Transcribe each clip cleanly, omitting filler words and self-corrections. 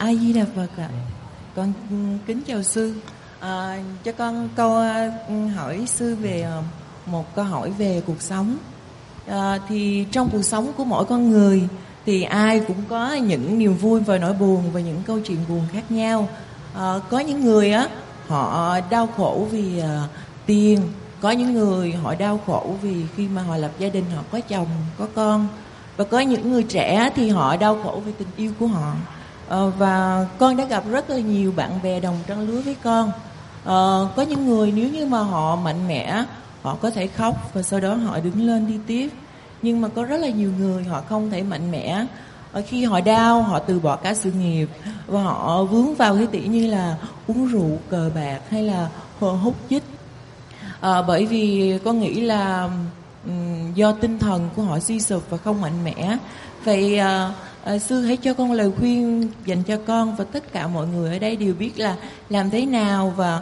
A Di Đà Phật ạ. Con kính chào sư. Cho con câu hỏi sư về một câu hỏi về cuộc sống. Thì trong cuộc sống của mỗi con người thì ai cũng có những niềm vui và nỗi buồn và những câu chuyện buồn khác nhau. Có những người họ đau khổ vì tiền, có những người họ đau khổ vì khi mà họ lập gia đình họ có chồng, có con, và có những người trẻ thì họ đau khổ vì tình yêu của họ. Và con đã gặp rất là nhiều bạn bè đồng trang lứa với con. Có những người nếu như mà họ mạnh mẽ, họ có thể khóc và sau đó họ đứng lên đi tiếp. Nhưng mà có rất là nhiều người họ không thể mạnh mẽ. Khi họ đau, họ từ bỏ cả sự nghiệp và họ vướng vào cái tỉ như là uống rượu, cờ bạc hay là hút chích. Bởi vì con nghĩ là do tinh thần của họ suy sụp và không mạnh mẽ. Vậy sư hãy cho con lời khuyên dành cho con và tất cả mọi người ở đây đều biết là làm thế nào và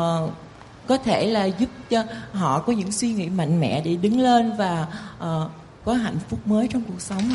có thể là giúp cho họ có những suy nghĩ mạnh mẽ để đứng lên và có hạnh phúc mới trong cuộc sống.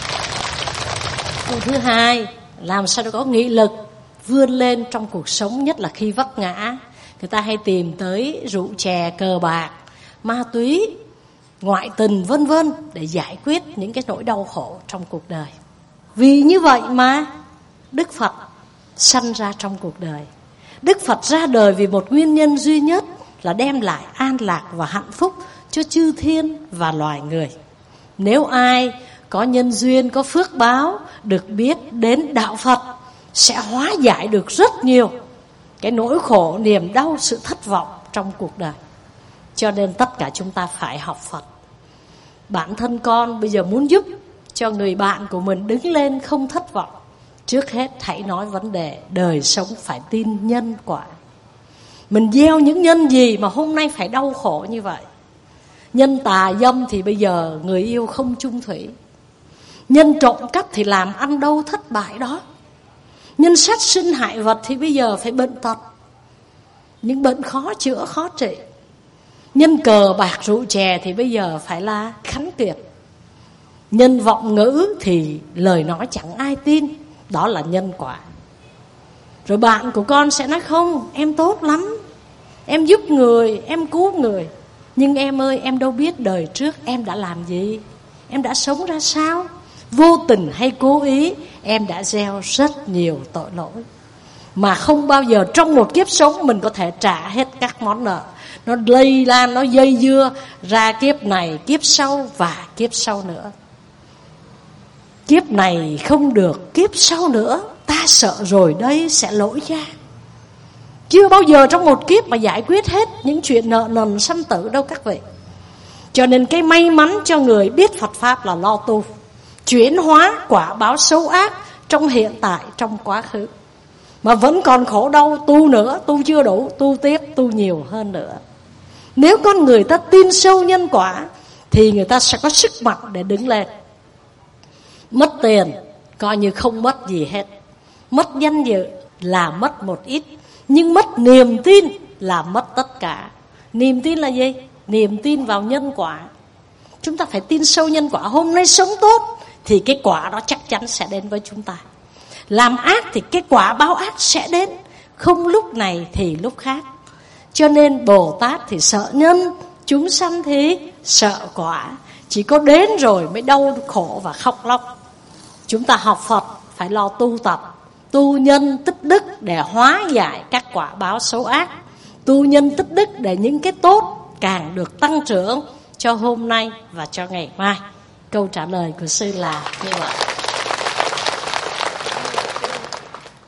Câu thứ hai, làm sao để có nghị lực vươn lên trong cuộc sống, nhất là khi vấp ngã. Người ta hay tìm tới rượu chè, cờ bạc, ma túy, ngoại tình vân vân để giải quyết những cái nỗi đau khổ trong cuộc đời. Vì như vậy mà Đức Phật sanh ra trong cuộc đời. Đức Phật ra đời vì một nguyên nhân duy nhất là đem lại an lạc và hạnh phúc cho chư thiên và loài người. Nếu ai có nhân duyên, có phước báo được biết đến đạo Phật sẽ hóa giải được rất nhiều cái nỗi khổ, niềm đau, sự thất vọng trong cuộc đời. Cho nên tất cả chúng ta phải học Phật. Bản thân con bây giờ muốn giúp cho người bạn của mình đứng lên không thất vọng, trước hết hãy nói vấn đề đời sống phải tin nhân quả. Mình gieo những nhân gì mà hôm nay phải đau khổ như vậy? Nhân tà dâm thì bây giờ người yêu không chung thủy. Nhân trộm cắp thì làm ăn đâu thất bại đó. Nhân sát sinh hại vật thì bây giờ phải bệnh tật, những bệnh khó chữa, khó trị. Nhân cờ bạc rượu chè thì bây giờ phải là khánh kiệt. Nhân vọng ngữ thì lời nói chẳng ai tin. Đó là nhân quả. Rồi bạn của con sẽ nói không, em tốt lắm, em giúp người, em cứu người. Nhưng em ơi, em đâu biết đời trước em đã làm gì, em đã sống ra sao. Vô tình hay cố ý, em đã gieo rất nhiều tội lỗi mà không bao giờ trong một kiếp sống mình có thể trả hết các món nợ. Nó lây lan, nó dây dưa ra kiếp này, kiếp sau và kiếp sau nữa. Kiếp này không được, kiếp sau nữa ta sợ rồi đây sẽ lỗi ra. Chưa bao giờ trong một kiếp mà giải quyết hết những chuyện nợ nần sanh tử đâu các vị. Cho nên cái may mắn cho người biết Phật Pháp là lo tu, chuyển hóa quả báo xấu ác trong hiện tại, trong quá khứ. Mà vẫn còn khổ đau, tu nữa, tu chưa đủ, tu tiếp, tu nhiều hơn nữa. Nếu con người ta tin sâu nhân quả thì người ta sẽ có sức mạnh để đứng lên. Mất tiền coi như không mất gì hết, mất danh dự là mất một ít, nhưng mất niềm tin là mất tất cả. Niềm tin là gì? Niềm tin vào nhân quả. Chúng ta phải tin sâu nhân quả. Hôm nay sống tốt thì cái quả đó chắc chắn sẽ đến với chúng ta. Làm ác thì cái quả báo ác sẽ đến, không lúc này thì lúc khác. Cho nên Bồ Tát thì sợ nhân, chúng sanh thì sợ quả. Chỉ có đến rồi mới đau khổ và khóc lóc. Chúng ta học Phật phải lo tu tập, tu nhân tích đức để hóa giải các quả báo xấu ác, tu nhân tích đức để những cái tốt càng được tăng trưởng cho hôm nay và cho ngày mai. Câu trả lời của sư là như vậy.